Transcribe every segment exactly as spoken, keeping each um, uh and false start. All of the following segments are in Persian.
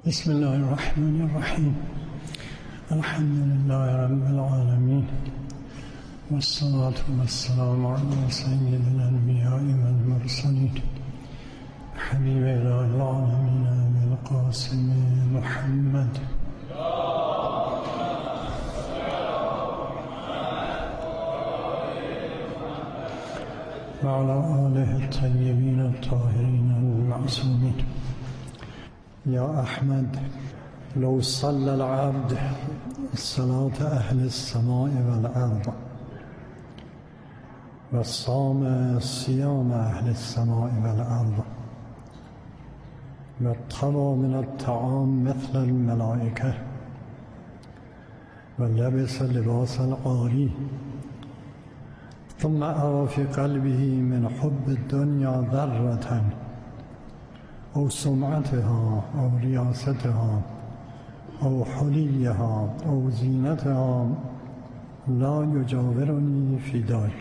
بسم الله الرحمن الرحیم. الحمد لله رب العالمین والصلاة والسلام علی سید الانبیاء والمرسلین حبیب اله العالمین بالقاسم محمد و علی آله الطیبین الطاهرین المعصومین. یا احمد لو صلى العبد صلاة اهل السماء والارض و صام صيام اهل السماء والارض و طوى من الطعام مثل الملائكة و لبس لباس العاری ثم أرى في قلبه من حب الدنيا ذرة او سمعتها او ریاستها او حلیها او زینتها لا یجاورنی فی دار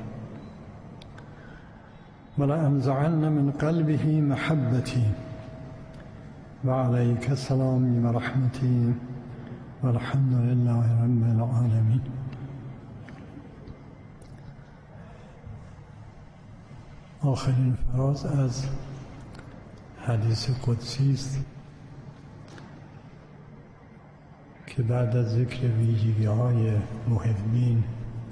ولأنزعن من قلبه محبتی و علیک سلامی و رحمتی والحمد لله رب العالمین. آخرین فراز از حدیث قدسی است که بعد از ذکر ویژگی‌های محبین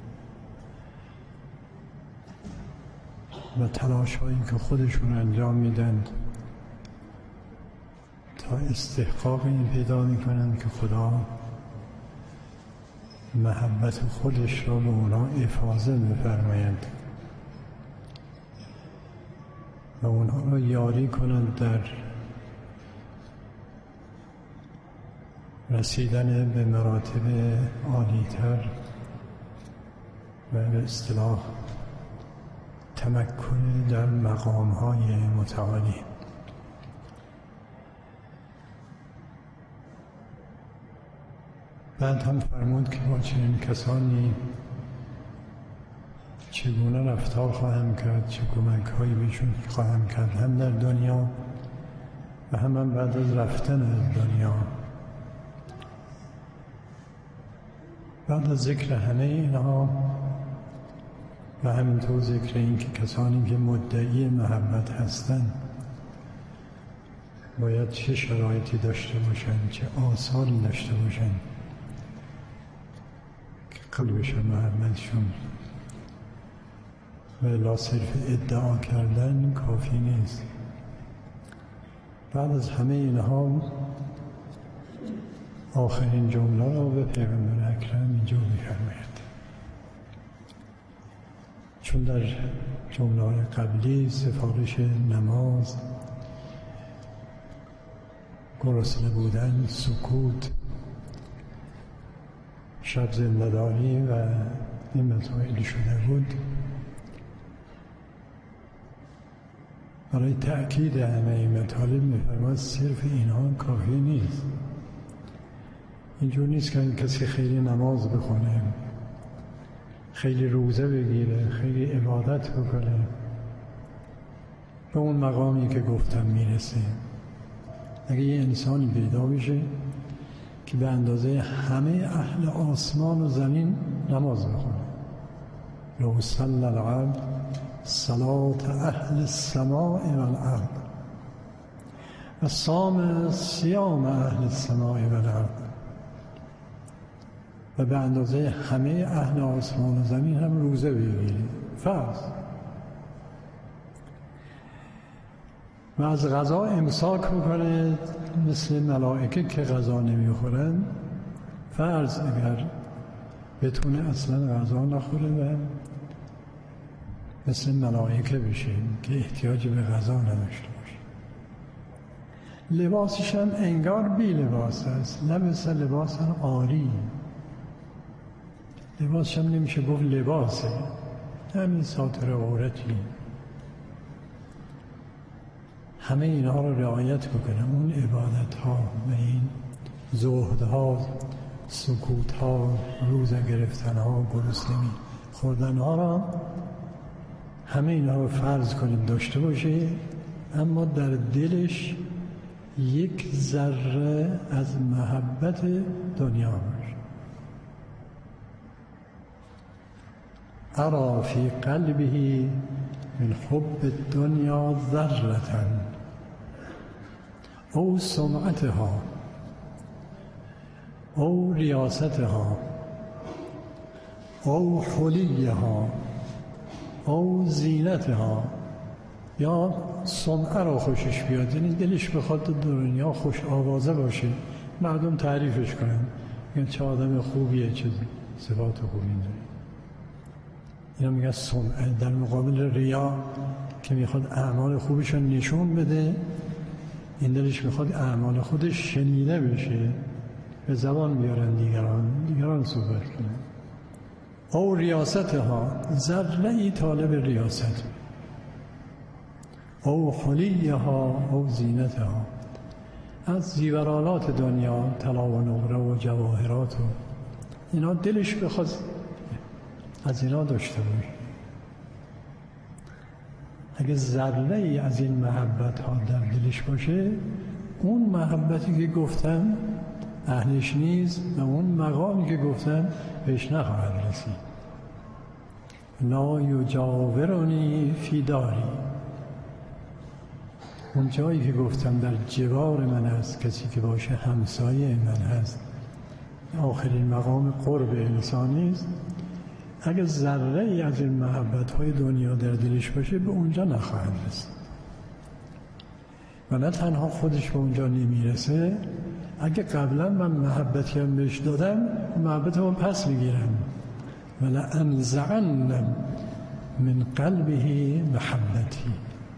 و تلاش‌هایی که خودشون انجام میدند تا استحقاق این پیدا می‌کنند که خدا محبت خودش را به اونا افاضه می‌فرماید و اونها را یاری کنند در رسیدن به مراتب عالی‌تر و به اصطلاح تمکن در مقام‌های متعالی. بعد هم فرمود که با چنین کسانی چگونه رفتار خواهم کرد، چه کمک‌هایی بهشون خواهم کرد، هم در دنیا و هم, هم بعد از رفتن از دنیا. بعد از ذکر همه اینها و همینطور ذکر این که کسانی که مدعی محبت هستند باید چه شرایطی داشته باشند، چه آثاری داشته باشند که قلبشون محبتشون و لا صرف ادعا کردن کافی نیست. بعد از همه اینها آخرین جمله را به پیغمبر اکرم اینجور می‌فرماید، چون در جمله قبلی سفارش نماز، گرسنه بودن، سکوت، شب زنده‌داری و این مسائل شده بود، برای تأکید همه این مطالب می‌فرماید صرف اینها کافی نیست. اینجور نیست که کسی خیلی نماز بخونه، خیلی روزه بگیره، خیلی عبادت بکنه به اون مقامی که گفتم میرسه. اگه یه انسانی پیدا بشه که به اندازه همه اهل آسمان و زمین نماز بخونه، لو صلی العبد صلاة اهل السماء والارض و صام صیام اهل السماء والارض و به اندازه همه اهل آسمان و زمین هم روزه بگیری فرض و از غذا امساک بکنه مثل ملائکه که غذا نمیخورن، فرض اگر بتونه اصلا غذا نخوره و مثل ملائکه بشه که احتیاج به غذا نداشته باشه. لباسش هم انگار بی لباس است، لبس لباس عاری. لباسش هم نمیشه گفت لباسه، همین ساتر عورتی. همه اینها رو رعایت بکنه، اون عبادت ها و این زهد ها، سکوت ها، روزه گرفتن ها، گرسنگی خوردن ها را همه اینها رو فرض کنیم داشته باشه، اما در دلش یک ذره از محبت دنیا باشه. ارا فی قلبه من حب الدنیا ذرة او سمعتها او ریاستها او حلیها او زینتها، یا سمعه را خوشش بیاد، یعنی دلش بخواد دنیا خوش آوازه باشه، مردم تعریفش کنن، میگن چه آدم خوبیه، چه صفات خوبی داره. اینا میگن سمعه. در مقابل ریا که میخواد اعمال خوبش رو نشون بده، این دلش میخواد اعمال خودش شنیده بشه، به زبان بیارن دیگران دیگران صحبت کنن. او ریاستها، ذره ای طالب ریاست، او حلیها او زینتها، از زیورالات دنیا، طلا و نقره و جواهرات و اینا دلش بخواد از اینا داشته باشه. اگه ذره ای از این محبت ها در دلش باشه، اون محبتی که گفتم اهلش نیست و اون مقامی که گفتم بهش نخواهد رسید. لا یجاورنی فی داری، اون جایی که گفتم در جوار من هست، کسی که باشه همسایه من هست، آخرین مقام قرب انسانی است. اگر ذره ای از این محبت های دنیا در دلش باشه، به اونجا نخواهد رسید. و نه تنها خودش به اونجا نمیرسه، اگه قبلا من محبتی هم بهش دادم، محبت هم پس میگیرم. ولأنزعن من قلبه محبتی،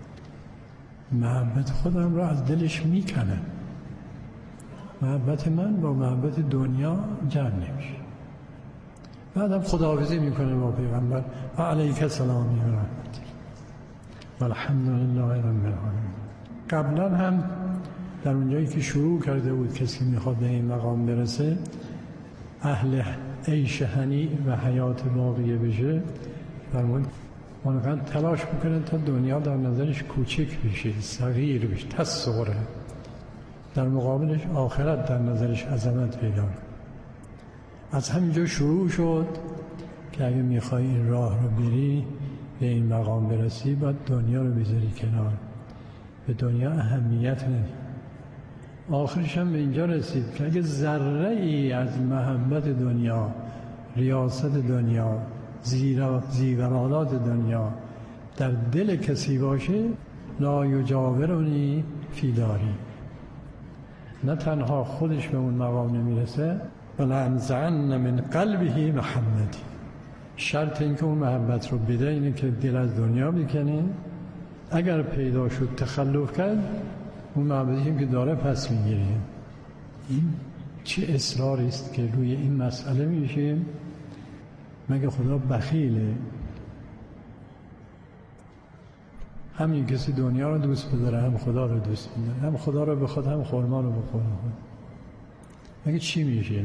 محبت خودم را از دلش میکنم. محبت من با محبت دنیا جمع نمیشه. بعدم خداحافظی میکنه با پیغمبر، علیک سلامی و رحمتی والحمدلله رب العالمین. قبلا هم در اونجایی که شروع کرده بود کسی میخواد به این مقام برسه، اهل عیش هنی و حیات باقیه بشه، فرمود منقدر تلاش میکنه تا دنیا در نظرش کوچک بشه، صغیر بشه، تصغره، در مقابلش آخرت در نظرش عظمت پیدا کنه. از همینجا شروع شد که اگه میخوای این راه رو بری، به این مقام برسی، باید دنیا رو بذاری کنار، به دنیا اهمیت ندی. آخرش هم به اینجا رسید که اگه ذره ای از محبت دنیا، ریاست دنیا، زیورالات دنیا در دل کسی باشه، لا یجاورنی فی داری، نه تنها خودش به اون مقام نمیرسه، ولأنزعن من قلبه محبتی. شرط این که اون محبت رو بده اینه که دل از دنیا بکنه. اگر پیدا شد تخلف کرد، اون محبتی که داره پس میگیره. این چه اصراری است که روی این مسئله میشه. مگه خدا بخیله؟ همین کسی دنیا رو دوست بداره، هم خدا رو دوست بداره، هم خدا رو بخواد، هم خرما رو بخواد. مگه چی میشه؟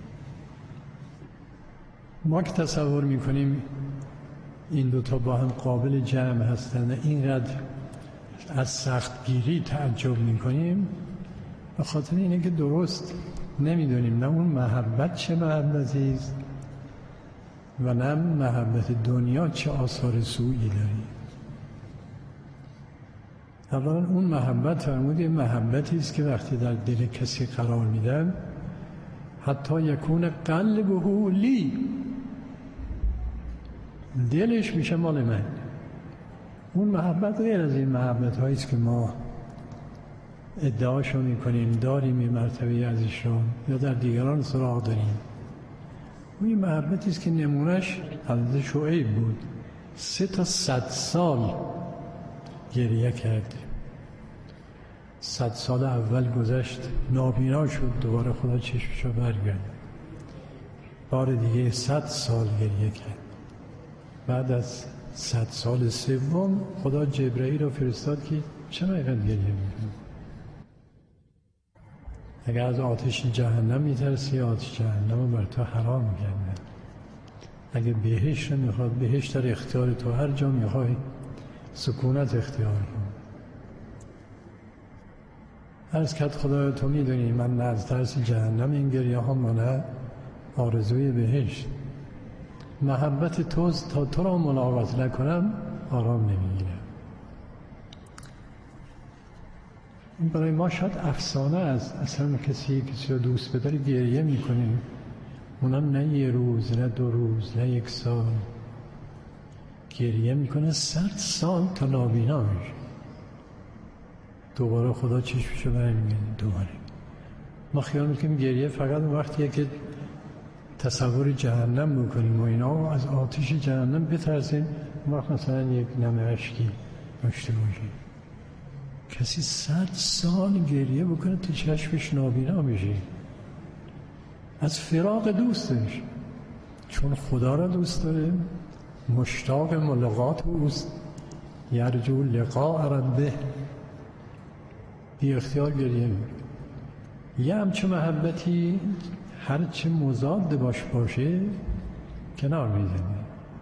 ما که تصور میکنیم این دوتا با هم قابل جمع هستند، اینقدر از سختگیری تعجب میکنیم، به خاطر اینه که درست نمیدونیم نه اون محبت چه محبتی است و نه محبت دنیا چه آثار سوئی داری. اولا اون محبت فرمود یه محبتی است که وقتی در دل کسی قرار میدن، حتی یکون قلبه لی، دلش میشه مال من. اون محبت غیر از این محبت هایی است که ما ادعاشو میکنیم داریم، این مرتبه ازش رو یا در دیگران سراغ داریم. اون محبتی است که نمونش حضرت شعیب بود، سه تا صد سال گریه کرد. صد سال اول گذشت، نابینا شد، دوباره خدا چشمشو برگرد، بار دیگه صد سال گریه کرد. بعد از صد سال سوم خدا جبرئیل رو فرستاد که چرا اینقدر گریه میکنی؟ اگر از آتش جهنم میترسی، آتش جهنم رو بر تو حرام کرده. اگه بهشت رو میخواد، بهشت در اختیار تو، هر جا میخوای سکونت اختیار کن. عرض کرد خدا تو میدونی من نه از ترس جهنم این گریه ها نه آرزوی بهشت. محبت توست تا تو را ملاقات نکنم آرام نمیگیرم. این برای ما شاید افسانه است. اصلا کسی کسی رو دوست بداری گریه میکنه، اونم نه یه روز نه دو روز نه یک سال، گریه میکنه صد سال تا نابینا میشه. دوباره خدا چشمشو برمیگرده دوباره. ما خیال میکنیم گریه فقط وقتیه که تصور جهنم بکنیم و اینا و از آتش جهنم بترسیم، وقت مثلا یک نم اشکی داشته باشیم. کسی صد سال گریه بکنه تو چشمش نابینا میشه از فراق دوستش، چون خدا را دوست داره، مشتاق ملاقات اوست، یرجو لقاء ربه، بی اختیار گریه میکنه. یه همچه محبتی هرچه مضاد باش باشه کنار میزنه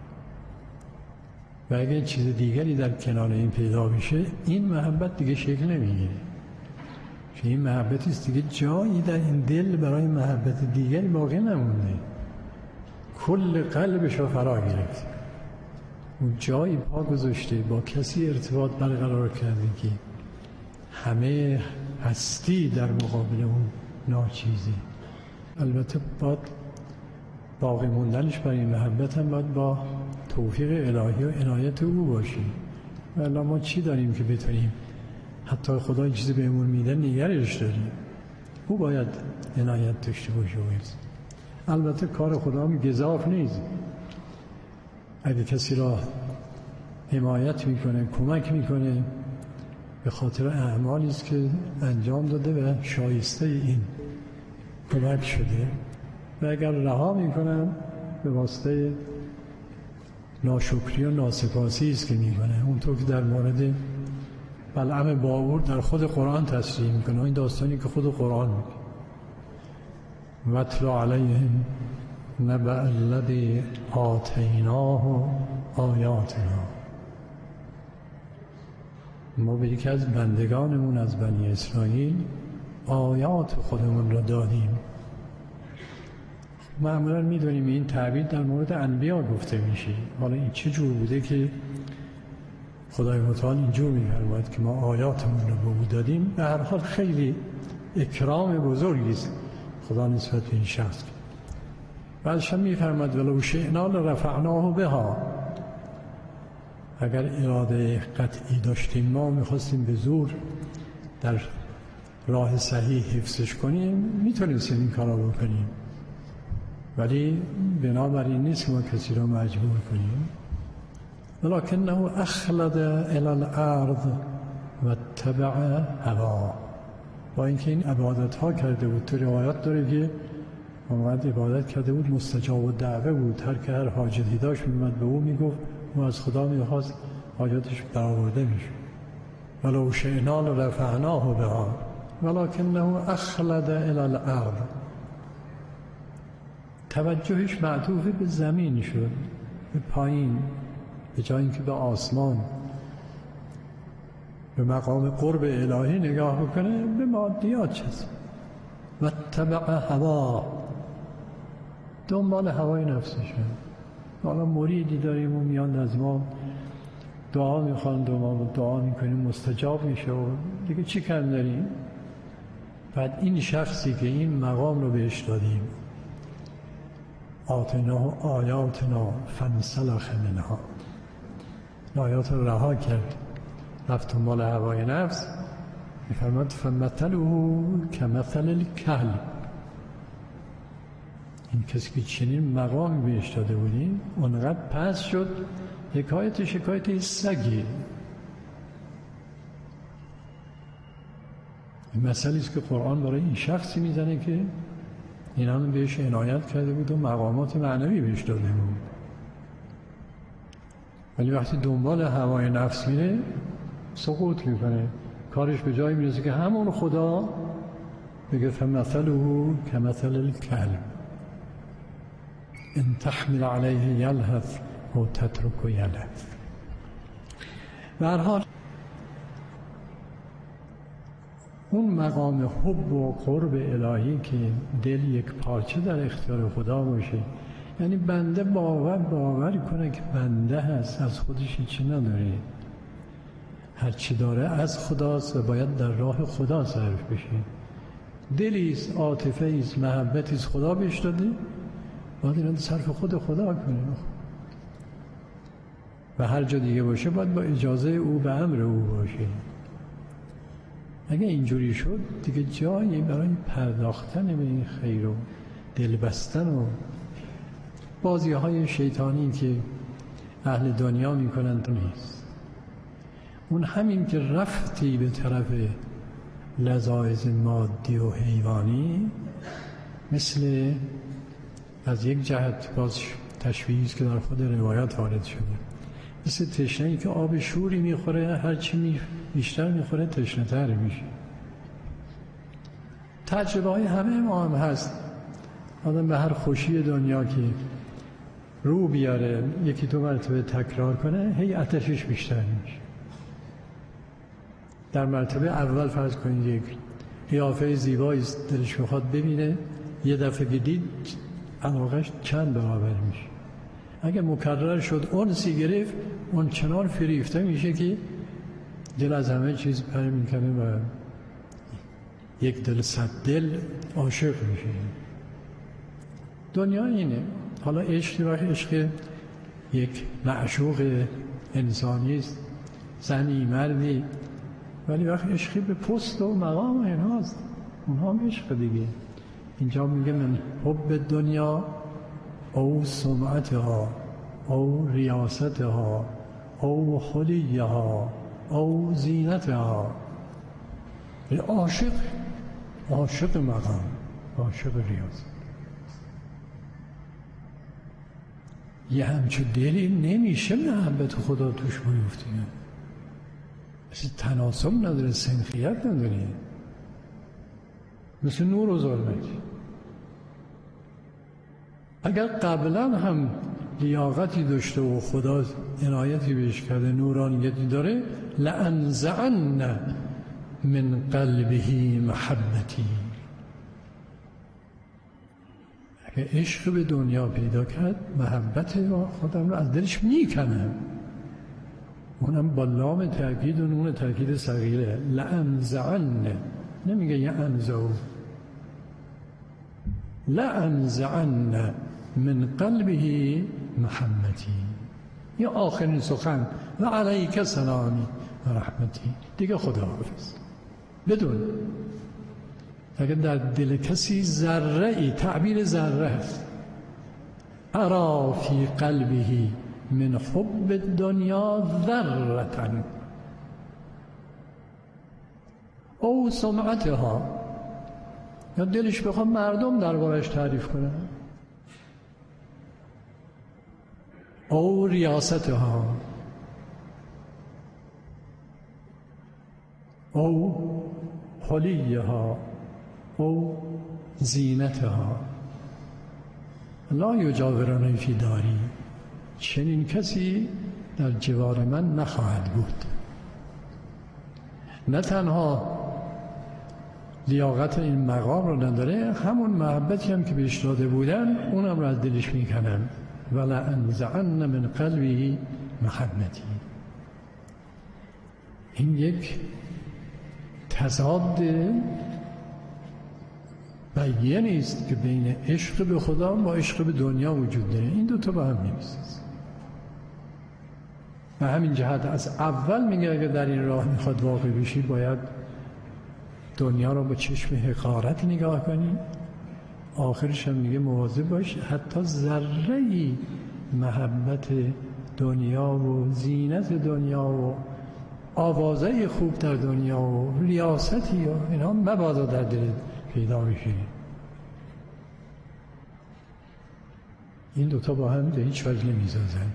و اگه چیز دیگری در کنار این پیدا بشه این محبت دیگه شکل نمیگیره. چون این محبتی است دیگه جایی در این دل برای محبت دیگری باقی نمونده، کل قلبش رو فرا گرفت، اون جایی پا گذاشته با کسی ارتباط برقرار کرده که همه هستی در مقابل اون ناچیزی. البته باید باقی موندنش برای محبت هم باید با توفیق الهی و عنایت او باشه. ولی ما چی داریم که بتونیم حتی خدا چیزی بهمون میده نگرش داریم، او باید عنایت داشته باشه. البته کار خدا هم گزاف نیست. اگه کسی را حمایت میکنه کمک میکنه به خاطر اعمالی است که انجام داده و شایسته این کمک شده، و اگر رها میکنن به واسطه ناشکری و ناسپاسی است که میکنه. اونطور که در مورد بلعم باور در خود قرآن تصریح میکنه، این داستانی که خود قرآن میگه، وَاتْلُ عَلَيْهِمْ نَبَأَ الَّذِی آتَیْنَاهُ آیاتنا. ما به یکی از بندگانمون از بنی اسرائیل آیات خودمون را دادیم. معمولا میدونیم این تعبیر در مورد انبیا گفته میشه. حالا این چه جور بوده که خدای متعال اینجور میفرماید که ما آیاتمون را به او دادیم؟ به هر حال خیلی اکرام بزرگی است خدا نسبت به این شخص. بعدش هم میفرماید ولو شئنا لرفعناه بها. اگر اراده قطعی داشتیم ما میخواستیم به زور در راه صحیح حفظش کنیم، میتونستیم این کارا بکنیم، ولی بنابراین نیست که ما کسی را مجبور کنیم. ولکنه اخلد الی الارض و اتبع هوا. با اینکه این عبادت ها کرده بود، تو روایات داره که اومد عبادت کرده بود، مستجاب الدعوه بود، هر که هر حاجتی داشت میومد به او میگفت، او از خدا میخواست حاجتش برآورده میشه. ولو شئنا لرفعناه بها ولکنه اخلد الی الارض. توجهش معطوف به زمین شد، به پایین، به جای اینکه به آسمان به مقام قرب الهی نگاه بکنه به مادیات چیز. و اتبع هوا، دنبال هوای نفسش. حالا مریدی داریم و میان از ما دعا میخوان و ما دعا میکنیم مستجاب میشه و دیگه چی کم داریم؟ بعد این شخصی که این مقام رو بهش دادیم، آتیناه آیاتنا فانسلخ منها، آیات رو رها کرد، رفت دنبال هوای نفس. میفرماد فمثله کمثل الکلب. این کسی که چنین مقامی بهش داده بودیم اونقدر پس شد، حکایتش حکایت سگی. این مسئله است که قرآن برای این شخصی میزنه که این هم بهش عنایت کرده بود و مقامات معنوی بهش داده بود، ولی وقتی دنبال هوای نفس میره سقوط میکنه، کارش به جایی میرسه که همون خدا بگه فمثله کمثل الکلب ان تحمل علیه یلهث او تترک یلهث. به هر حال اون مقام حب و قرب الهی که دل یک پارچه در اختیار خدا باشه، یعنی بنده باور باور کنه که بنده هست، از خودش هیچی نداره، هر چی داره از خداست و باید در راه خدا صرف بشه. دلیست، عاطفه است، محبتی است خدا بهش داده، باید این صرف خود خدا کنه و هر جا دیگه باشه باید با اجازه او به امر او باشه. اگه اینجوری شد دیگه جایی برای پرداختن به این خیر و دل بستن و بازی های شیطانی که اهل دنیا میکنن تو نیست. اون همین که رفتی به طرف لذایذ مادی و حیوانی، مثل از یک جهت باز تشبیهی که در خود روایت وارد شده، مثل تشنه‌ای که آب شوری میخوره، هرچی می بیشتر میخوره تشنه تر میشه. تجربه های همه ما هم هست. آدم به هر خوشی دنیا که رو بیاره یکی دو مرتبه تکرار کنه، هی آتشش بیشتر میشه. در مرتبه اول فرض کنید یک قیافه زیبایی دلش میخواد ببینه، یه دفعه که دید علاقش چند برابر میشه. اگه مکرر شد انسی گرفت، اون چنان فریفته میشه که دل از همه چیز پر میکنه و یک دل صد دل عاشق میشه. دنیا اینه. حالا عشق وقت عشق یک معشوق انسانی است، زنی مردی، ولی وقت عشقی به پست و مقام اینهاست، اونها هم عشق دیگه. اینجا میگه من حب دنیا او سمعتها او ریاستها او خلیها او زینتها. عاشق عاشق مقام، عاشق ریاست. یه همچه دلی نمیشه محبت خدا توش بیفته، مثل تناسب نداره، سنخیت نداره، مثل نور و ظلمت. اگر قبلا هم لیاقتی داشته و خدا عنایتی بهش کرده، نورانیتی داره، لأنزعن من قلبه محبتی. اگر عشق به دنیا پیدا کرد، محبت خودم رو از دلش میکنه. اونم با لام تأکید و نون تأکید صغیره، لأنزعن، نمیگه یه انزعو، لأنزعن من قلبه محبتی. یا آخرین سخن و علیک سلامی و رحمتی، دیگه خدا حافظ. بدون اگر در دل کسی ذره ای، تعبیر ذره هست، ارا فی قلبه من حب دنیا ذرة او سمعتها، یا دلش بخواد مردم دربارش تعریف کنه، او ریاستها او حلیها او زینتها. لا یجاورنی فی داری، چنین کسی در جوار من نخواهد بود. نه تنها لیاقت این مقام رو نداره، همون محبتی هم که بهش داده بودن اونم رو از دلش میکنن. ولا انزعن من قلبه محبتی. این یک تضاد بیانی است که بین عشق به خدا و عشق به دنیا وجود داره. این دو تا با هم نیست. و همین جهت از اول میگه اگر در این راه میخواد واقع بشی، باید دنیا رو با چشم حقارت نگاه کنی. آخرش هم میگه مواظب باش حتی ذره‌ای محبت دنیا و زینت دنیا و آوازه خوب در دنیا و ریاستی و اینا مبادا در دل پیدا بشه. این دوتا با هم به هیچ وجه نمیزازن.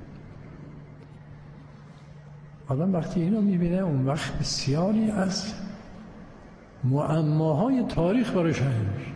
آدم وقتی اینو میبینه، اون وقت بسیاری از معماهای تاریخ براش حل میشه.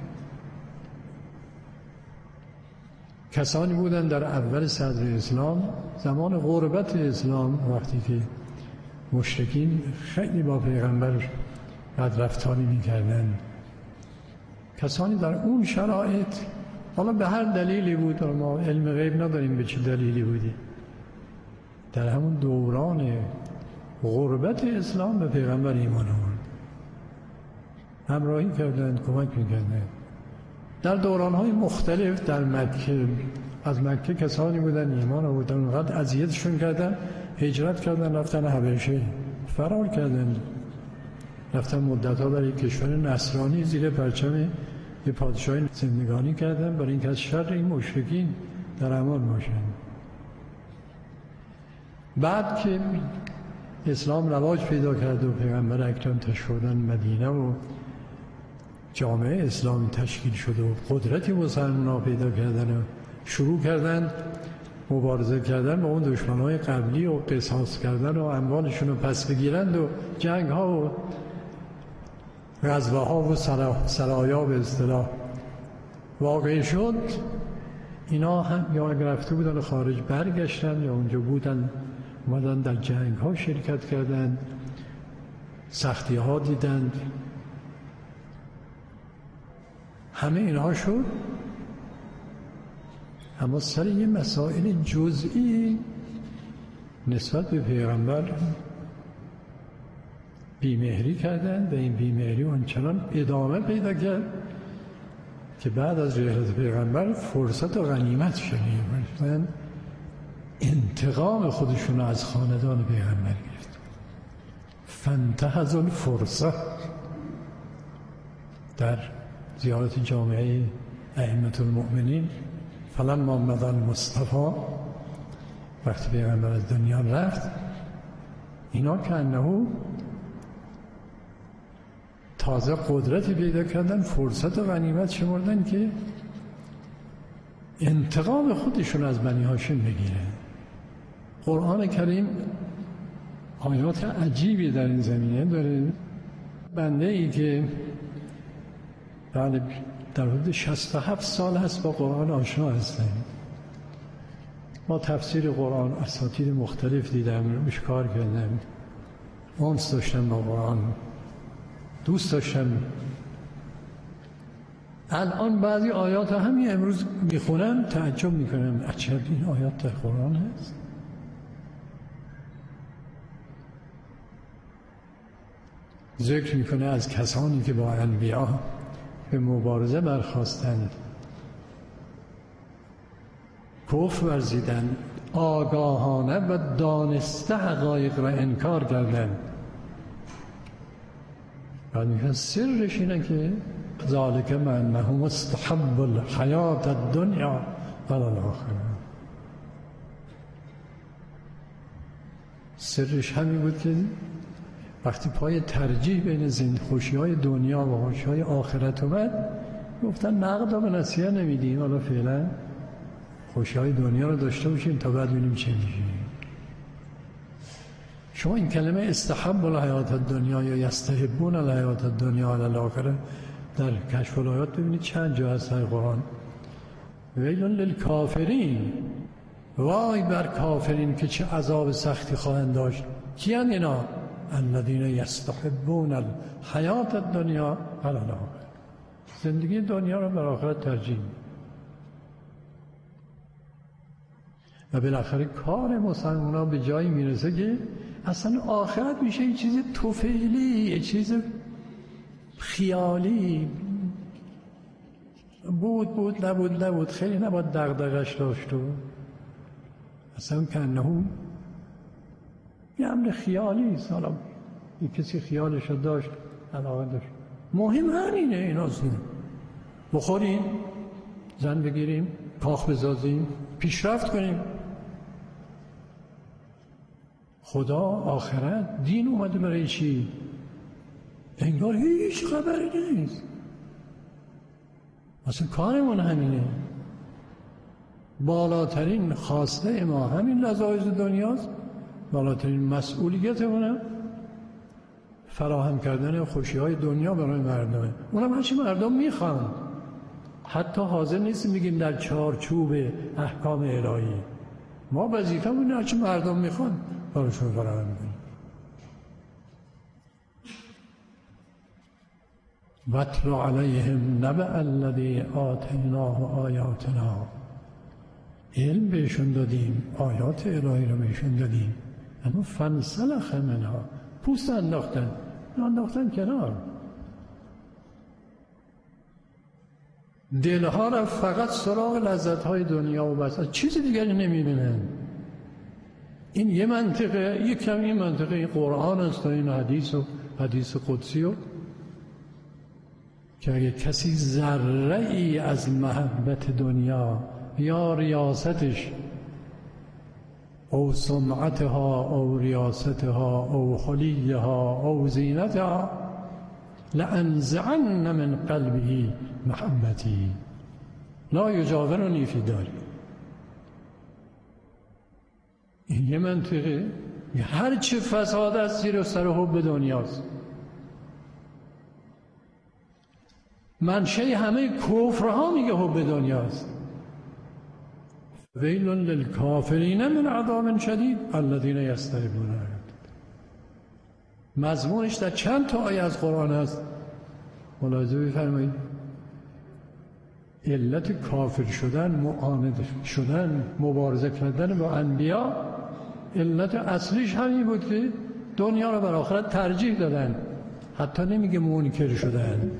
کسانی بودن در اول صدر اسلام، زمان غربت اسلام، وقتی که مشرکین خیلی با پیغمبر بد رفتاری میکردن. کسانی در اون شرایط، حالا به هر دلیلی بود، ما علم غیب نداریم به چه دلیلی بودی، در همون دوران غربت اسلام به پیغمبر ایمان آورد، همراهی کردند، کمک میکردند. در دورانهای مختلف در مکه، از مکه کسانی بودن ایمان آوردن، اونقدر اذیتشون کردن، هجرت کردن، رفتن حبشه، فرار کردن، رفتن مدتها در یک کشور نصرانی زیر پرچم یه پادشاهی زندگانی کردن، برای اینکه از شر این مشرکین در امان باشند. بعد که اسلام رواج پیدا کرد و پیغمبر اکرم تشریف مدینه و جامعه اسلامی تشکیل شد و قدرتی مسلمان‌ها پیدا کردن و شروع کردن مبارزه کردن با اون دشمن‌های قبلی و قصاص کردن و اموالشون رو پس بگیرند و جنگ‌ها و غزوه‌ها و سرایا به اصطلاح واقع شد. اینا هم یا اگر رفته بودن خارج برگشتن یا اونجا بودن اومدن در جنگ‌ها شرکت کردن، سختی‌ها دیدند. همه اینها شد، اما سر یه مسائل جزئی نسبت به پیغمبر بیمهری کردن و این بیمهری آنچنان ادامه پیدا کرد که بعد از رحلت پیغمبر فرصت و غنیمت شدن انتقام خودشون از خاندان پیغمبر گرفت. فانتهز الفرصه در زیارت جامعه ائمه المؤمنین، فلما مضى المصطفى، وقتی پیغمبر از دنیا رفت، اینا که انه تازه قدرتی پیدا کردن، فرصت و غنیمت شمردن که انتقام خودشون از بنی هاشم بگیرن. قرآن کریم آیات عجیبی در این زمینه داره. بنده ای که بعد در حدود شصت و هفت سال هست با قرآن آشنا هستم، ما تفسیر قرآن اساتید مختلف دیدم، روش کار کردم، اونس داشتم با قرآن، دوست داشتم. الان بعضی آیات همین امروز میخونم تعجب میکنم، عجب این آیات در قرآن هست. ذکر میکنه از کسانی که با انبیا به مبارزه برخواستند، کفر ورزیدند، آگاهانه و دانسته حقایق را انکار کردند. بعد میگن سرش اینه که ذالک بانهم استحبوا الحیات الدنیا علی الاخره. سرش همین بود که وقتی پای ترجیح بین زند خوشی‌های دنیا و خوشی‌های آخرت اومد، گفتن نقد به نصیحه نمیدیم، حالا فعلا خوشی‌های دنیا رو داشته باشیم تا بعد ببینیم چه میشه. شما این کلمه استحب الحیات الدنیا یا یستحبون الحیات الدنیا علی الاخره در کشف الآیات ببینید چند جا هست در قرآن. ویل للکافرین، وای بر کافرین که چه عذاب سختی خواهند داشت. کیان اینا؟ الذین یستحبون الحیات الدنیا علی الاخره، زندگی دنیا رو بر آخرت ترجیح میدن. و بالاخره کار مسلمان‌ها به جایی میرسه که اصلا آخرت میشه یه چیز طفیلی، یه چیز خیالی، بود بود نبود نبود، خیلی نباید دغدغش داشت و اصلا کنه یه امر خیالی است. حالا یه کسی خیالش رو داشت، علاقه داشت، مهم همینه. این اصلا بخوریم، زن بگیریم، کاخ بسازیم، پیشرفت کنیم. خدا، آخرت، دین اومده برای چی؟ انگار هیچ خبری نیست. اصلا کارمون همینه. بالاترین خواسته ما همین لذایذ دنیاست، بالاترین مسئولیتمونه فراهم کردن خوشی‌های دنیا برای مردم. اونم هرچی مردم میخوان، حتی حاضر نیستیم بگیم در چارچوب احکام الهی. ما وظیفه‌مون هرچی مردم میخوان براشون فراهم کنیم. واتل علیهم نبأ الذی آتیناه آیاتنا، علم بهشون دادیم، آیات الهی رو بهشون دادیم، اما فانسلخ منها، پوست انداختن انداختن کنار. دلها را فقط سراغ لذت‌های دنیا و بس، چیزی دیگری نمی‌بینن. این یه منطقه، یک کم این منطقه این قرآن است و این حدیث و حدیث قدسی و که اگه کسی ذره ای از محبت دنیا یا ریاستش او سمعتها او ریاستها او حلیها او زینتها لأنزعن من قلبه محبتی لا یجاورنی فی داری. این یه منطقه هر چه فساد است زیر سر حب دنیاست. منشأ همه کفرها میگه حب دنیاست. ویل للکافرین من عذاب شدید الذین یستربون. مضمونش در چند تا آیه از قرآن هست. ملاحظه بفرمایید. علت کافر شدن، معاند شدن، مبارزه کردن با انبیا، علت اصلیش همین بود که دنیا رو بر آخرت ترجیح دادن. حتی نمیگه منکر شدن.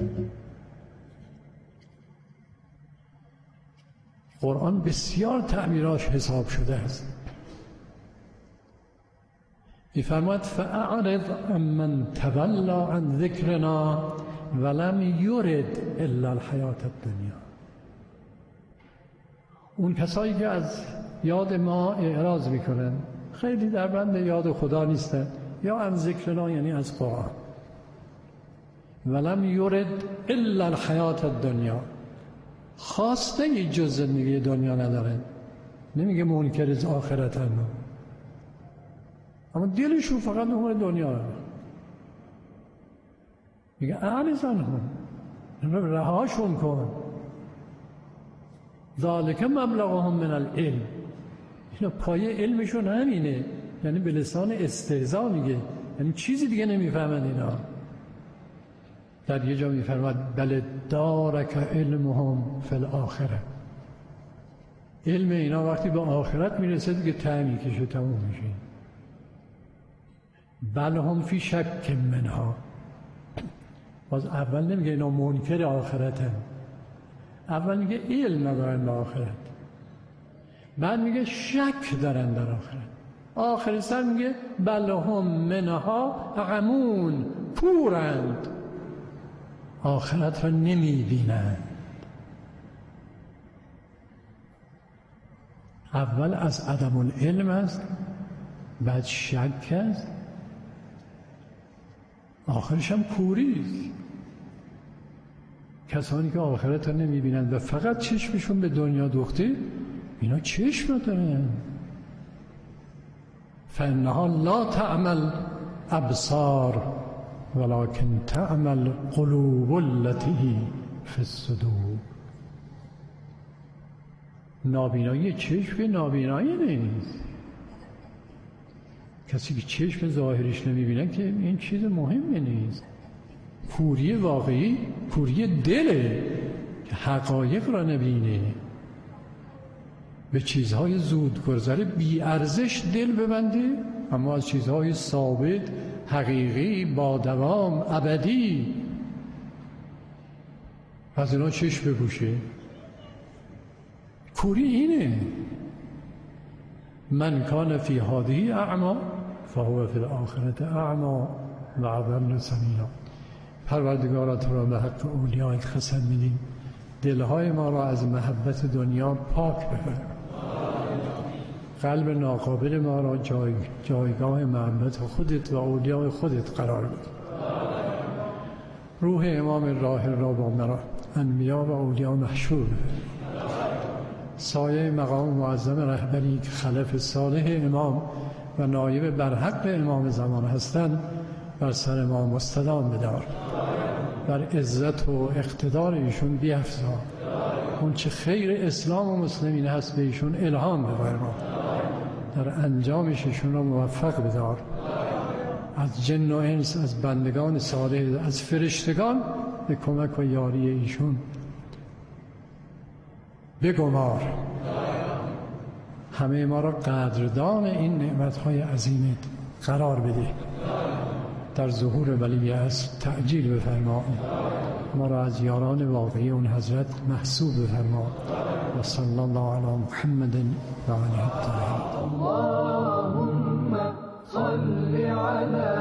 قرآن بسیار تعبیراش حساب شده است. می‌فرماید فاعرض عمن تولى عن ذکرنا ولم یرد الا الحیات الدنیا. اون کسایی که از یاد ما اعراض میکنن، خیلی در بند یاد خدا نیستن، یا عن ذکرنا یعنی از قرآن. ولم یرد الا الحیات الدنیا، خواسته ای جز زندگی دنیا ندارن. نمیگه منکر از آخرت هم، اما دلشون فقط امور دنیا رو میگه اعرض عنهم، رهاشون کن. ذالک مبلغهم من العلم، اینا پایه علمشون همینه، یعنی به لسان استهزا میگه، یعنی چیزی دیگه نمیفهمن اینا. در یه جا میفرماد بل دارک علمهم فی الاخره، علم اینا وقتی به آخرت میرسه دیگه ته میکشه، تموم میشه. بل هم فی شک منها، باز اول نمیگه اینا منکر آخرتن، اول میگه علم ندارن به آخرت، بعد میگه شک دارن در آخرت. آخر سر میگه بل هم منها عمون، کورند، آخرت را نمیبینند. اول از عدم العلم است، بعد شک است، آخرش هم کوری است. کسانی که آخرت را نمیبینند و فقط چشمشون به دنیا دوخته، اینا چشم ندارن. فانها لا تعمل ابصار ولكن تعمل قلوب التي في الصدور. نابینایی چشم نابینایی نیست. کسی که چشم ظاهرش نمیبینه که این چیز مهمی نیست. کوری واقعی کوری دله که حقایق را نبینه، به چیزهای زودگذر بی ارزش دل ببنده، اما از چیزهای ثابت، حقیقی، با دوام، ابدی از اینا چشم بپوشه. کوری اینه. من کان فی هذه اعما فهو فی الاخرة اعما و اضل سبیلا. پروردگارا تو را به حق اولیایت قسم میدیم دلهای ما را از محبت دنیا پاک ببر، قلب ناقابل ما را جای جایگاه محبت خودت و اولیای خودت قرار بده. روح امام راحل را با مرا انبیا و اولیا محشور بده. سایه مقام معظم رهبری که خلف صالح امام و نایب برحق امام زمان هستند بر سر ما مستدام بدار. بر عزت و اقتدار ایشون بیفزا. اون چه خیر اسلام و مسلمین هست به ایشون الهام بفرما. در انجامش ایشون را موفق بدار. از جن و انس، از بندگان صالح، از فرشتگان به کمک و یاری ایشون بگمار. همه ما را قدردان این نعمت‌های عظیم قرار بده. در ظهور ولی اصل تعجیل بفرما. ما را از یاران واقعی اون حضرت محسوب بفرما. و صلی الله علی محمد و آله الطاهرین. اللهم صل علی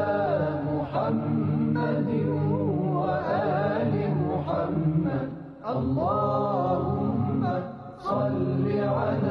محمد و آل محمد. اللهم صل علی